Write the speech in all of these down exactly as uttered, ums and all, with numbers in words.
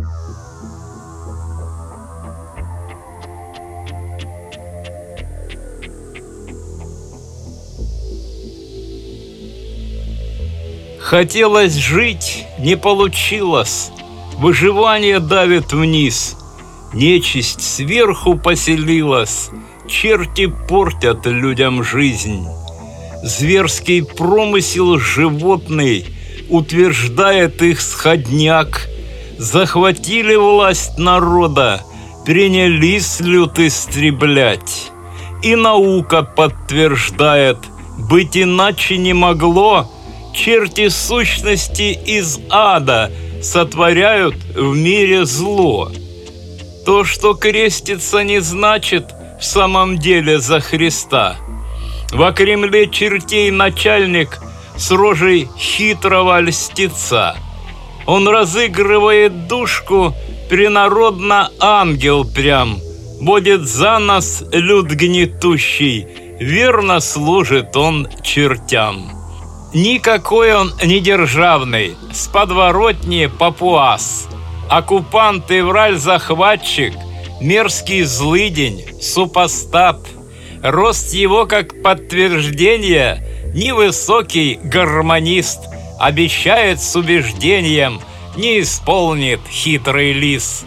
Хотелось жить, не получилось. Выживание давит вниз. Нечисть сверху поселилась. Черти портят людям жизнь. Зверский промысел животный утверждает их сходняк. Захватили власть народа, принялись люд истреблять. И наука подтверждает, быть иначе не могло. Черти сущности из ада сотворяют в мире зло. То, что крестится, не значит в самом деле за Христа. Во Кремле чертей начальник с рожей хитрого льстеца. Он разыгрывает душку, принародно ангел прям. Водит за нос люд гнетущий, верно служит он чертям. Никакой он не державный, с подворотни папуас. Оккупант и враль-захватчик, мерзкий злыдень, супостат. Рост его, как подтверждение, невысокий гармонист. Обещает с убеждением, не исполнит хитрый лис.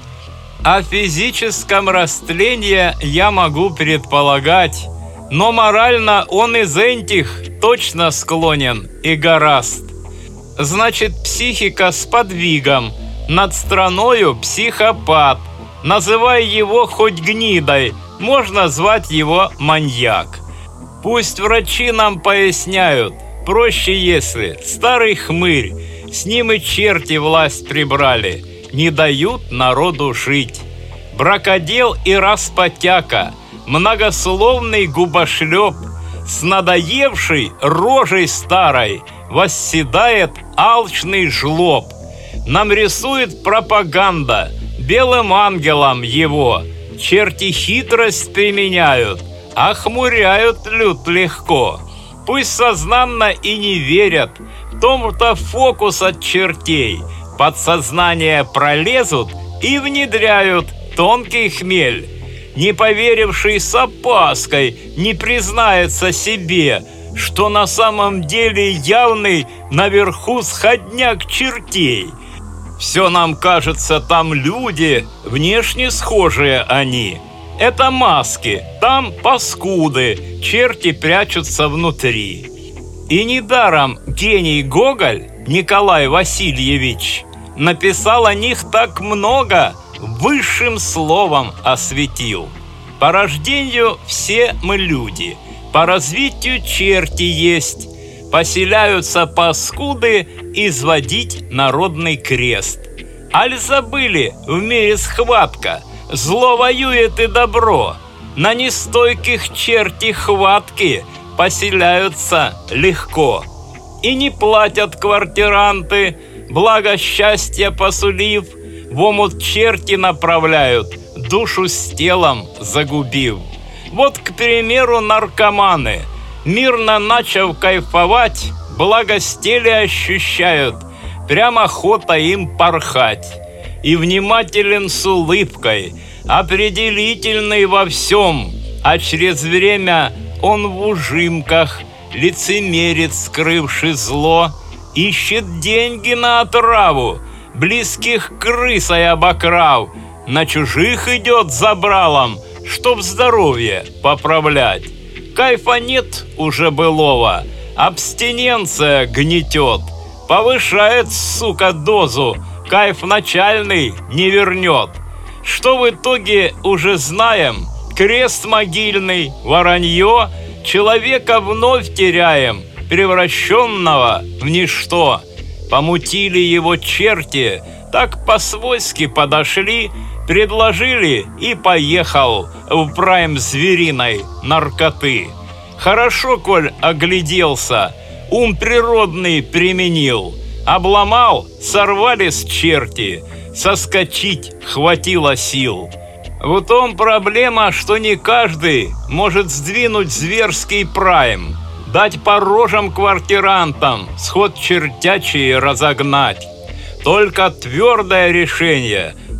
О физическом растлении я могу предполагать, но морально он из энтих точно склонен и гораст. Значит, психика с подвигом, над страною психопат. Называй его хоть гнидой, можно звать его маньяк. Пусть врачи нам поясняют, проще если старый хмырь, с ним и черти власть прибрали, не дают народу жить. Бракодел и распотяка, многословный губошлеп, с надоевшей рожей старой восседает алчный жлоб. Нам рисует пропаганда, белым ангелом его. Черти хитрость применяют, охмуряют люд легко. Пусть сознанно и не верят, в том-то фокус от чертей. Подсознание пролезут и внедряют тонкий хмель. Не поверивший с опаской не признается себе, что на самом деле явный наверху сходняк чертей. Все нам кажется, там люди, внешне схожие они. Это маски, там паскуды, черти прячутся внутри. И недаром гений Гоголь, Николай Васильевич, написал о них так много, высшим словом осветил. По рождению все мы люди, по развитию черти есть, поселяются паскуды изводить народный крест. Аль забыли, в мире схватка, зло воюет и добро, на нестойких черти хватки поселяются легко. И не платят квартиранты, благо счастья посулив, в омут черти направляют, душу с телом загубив. Вот, к примеру, наркоманы, мирно начав кайфовать, благостели ощущают, прям охота им порхать. И внимателен с улыбкой, определительный во всем, а через время он в ужимках, лицемерит, скрывши зло, ищет деньги на отраву, близких крысой обокрав, на чужих идет забралом, чтоб здоровье поправлять. Кайфа нет уже былого, абстиненция гнетет, повышает, сука, дозу, кайф начальный не вернет. Что в итоге уже знаем, крест могильный, воронье, человека вновь теряем, превращенного в ничто. Помутили его черти, так по-свойски подошли, предложили и поехал в прайм звериной наркоты. Хорошо, коль огляделся, ум природный применил, обломал, сорвались черти, соскочить хватило сил. В том проблема, что не каждый может сдвинуть зверский прайм, дать по рожам квартирантам, сход чертячий разогнать. Только твердое решение,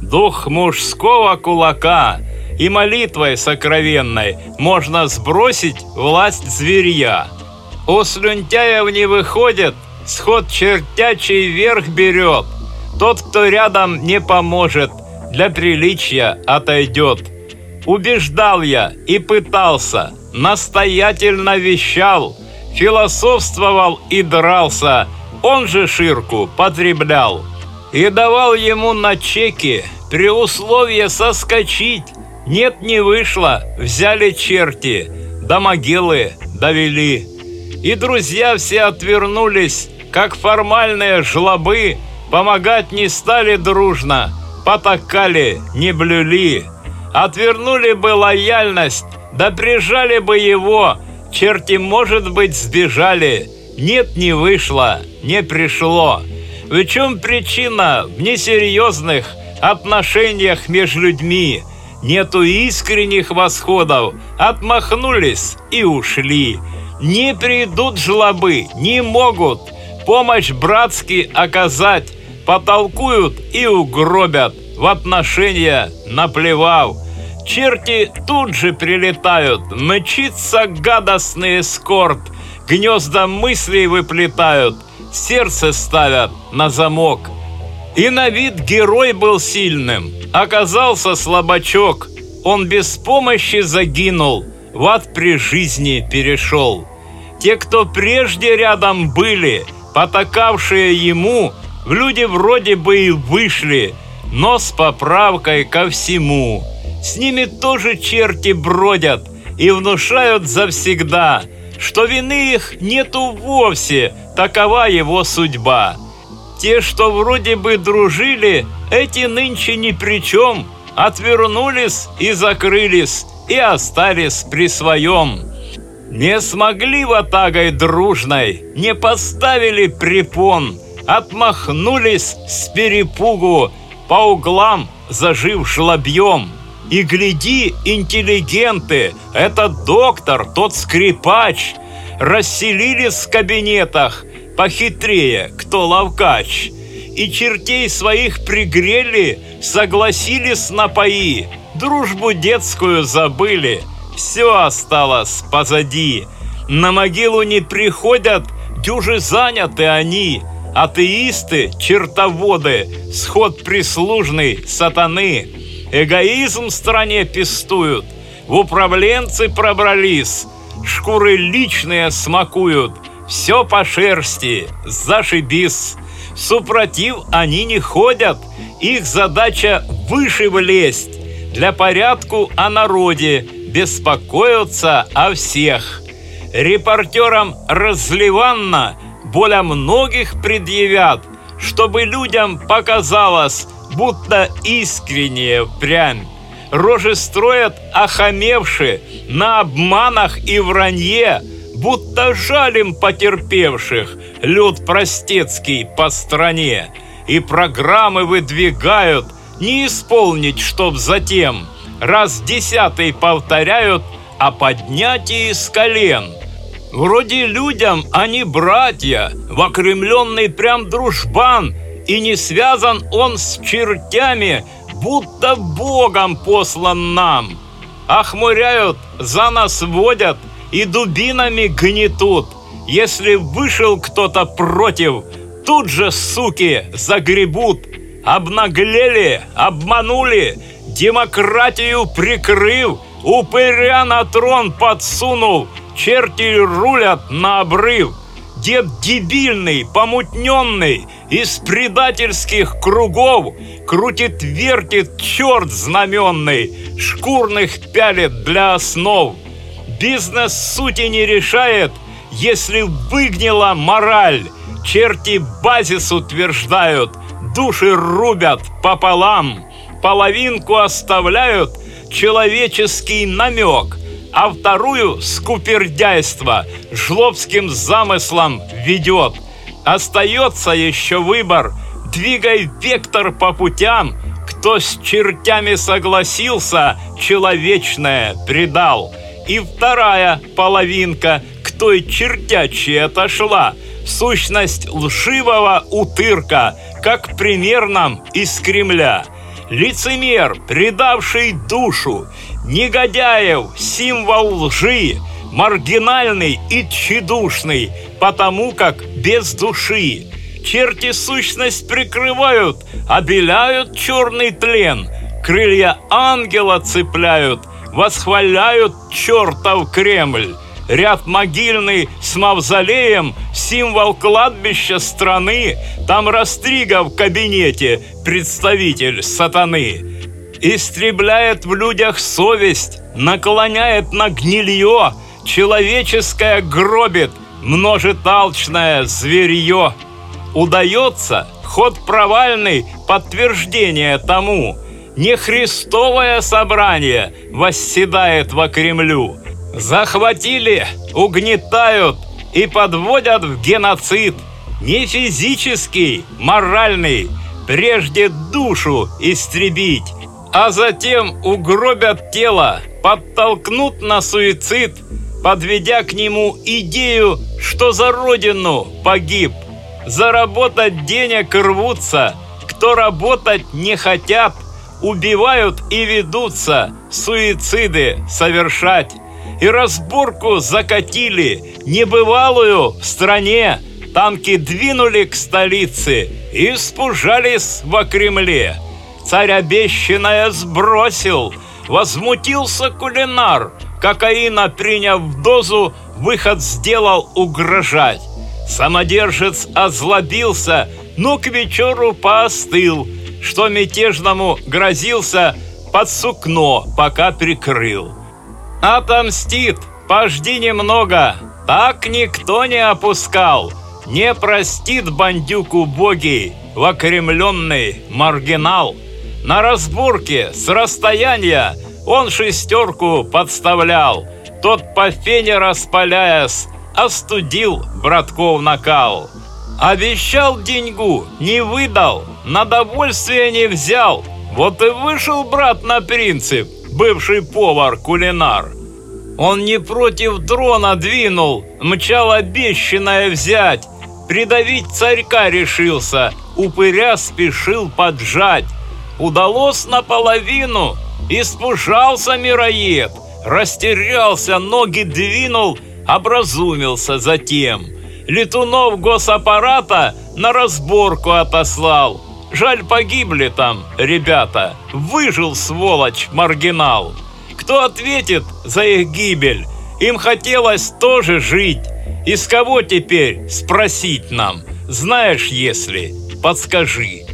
дух мужского кулака, и молитвой сокровенной можно сбросить власть зверья. У слюнтяев не выходит, сход чертячий верх берет. Тот, кто рядом не поможет, для приличия отойдет. Убеждал я и пытался, настоятельно вещал, философствовал и дрался, он же ширку потреблял. И давал ему на чеки при условии соскочить. Нет, не вышло, взяли черти, до могилы довели. И друзья все отвернулись, как формальные жлобы, помогать не стали дружно, потакали, не блюли. Отвернули бы лояльность, да прижали бы его, черти, может быть, сбежали. Нет, не вышло, не пришло. В чем причина в несерьезных отношениях между людьми? Нету искренних восходов, отмахнулись и ушли. Не придут жлобы, не могут помощь братски оказать, потолкуют и угробят, в отношения наплевав. Черти тут же прилетают, мчится гадостный эскорт, гнезда мыслей выплетают, сердце ставят на замок. И на вид герой был сильным, оказался слабачок. Он без помощи загинул, в ад при жизни перешел. Те, кто прежде рядом были, потакавшие ему, в люди вроде бы и вышли, но с поправкой ко всему. С ними тоже черти бродят и внушают завсегда, что вины их нету вовсе, такова его судьба. Те, что вроде бы дружили, эти нынче ни при чем, отвернулись и закрылись, и остались при своем. Не смогли ватагой дружной, не поставили препон, отмахнулись с перепугу, по углам зажив жлобьем. И гляди, интеллигенты, этот доктор, тот скрипач, расселились в кабинетах, похитрее, кто ловкач. И чертей своих пригрели, согласились на пои, дружбу детскую забыли, все осталось позади. На могилу не приходят, дюжи заняты они, атеисты, чертоводы, сход прислужный сатаны. Эгоизм в стране пестуют, в управленцы пробрались, шкуры личные смакуют, все по шерсти, зашибись. Супротив они не ходят, их задача выше влезть. Для порядку о народе беспокоятся о всех. Репортерам разливанно более многих предъявят, чтобы людям показалось, будто искреннее впрямь. Рожи строят охамевшие на обманах и вранье, будто жалим потерпевших люд простецкий по стране. И программы выдвигают, не исполнить, чтоб затем раз десятый повторяют о поднятии с колен. Вроде людям они братья, вокремленный прям дружбан, и не связан он с чертями, будто Богом послан нам. Охмуряют, за нас водят и дубинами гнетут. Если вышел кто-то против, тут же, суки, загребут. Обнаглели, обманули, демократию прикрыв, упыря на трон подсунув, черти рулят на обрыв. Дед дебильный, помутненный, из предательских кругов крутит-вертит черт знаменный, шкурных пялит для основ. Бизнес сути не решает, если выгнила мораль. Черти базис утверждают, души рубят пополам. Половинку оставляют человеческий намек, а вторую скупердяйство жлобским замыслом ведет. Остается еще выбор, двигай вектор по путям, кто с чертями согласился, человечное предал. И вторая половинка к той чертячей отошла, сущность лживого утырка, как пример нам из Кремля. лицемер, предавший душу, негодяев, символ лжи, маргинальный и тщедушный, потому как без души. Черти сущность прикрывают, обеляют черный тлен, крылья ангела цепляют, восхваляют чертов Кремль. Ряд могильный с мавзолеем, символ кладбища страны, там Растрига в кабинете, представитель сатаны. Истребляет в людях совесть, наклоняет на гнилье, человеческое гробит, множит алчное зверье. Удается, ход провальный, подтверждение тому. Не христовое собрание восседает во Кремлю. Захватили, угнетают и подводят в геноцид. Не физический, моральный, прежде душу истребить, а затем угробят тело, подтолкнут на суицид, подведя к нему идею, что за родину погиб. Заработать денег рвутся, кто работать не хотят, убивают и ведутся суициды совершать. И разборку закатили, небывалую в стране. Танки двинули к столице и спужались во Кремле. Царь обещанное сбросил, возмутился кулинар. Кокаина, приняв дозу, выход сделал угрожать. Самодержец озлобился, но к вечеру поостыл, что мятежному грозился, под сукно пока прикрыл. Отомстит, пожди немного, так никто не опускал, не простит бандюк убогий, вокремленный маргинал. На разборке с расстояния он шестерку подставлял, тот по фене распаляясь, остудил братков накал. Обещал деньгу, не выдал, на довольствие не взял, вот и вышел брат на принцип, бывший повар-кулинар. Он не против трона двинул, мчал обещанное взять, придавить царька решился, упыря спешил поджать. Удалось наполовину, испужался мироед, растерялся, ноги двинул, образумился затем. Летунов госаппарата на разборку отослал. Жаль, погибли там ребята, выжил сволочь маргинал. Кто ответит за их гибель? Им хотелось тоже жить. Из кого теперь спросить нам? Знаешь, если, подскажи.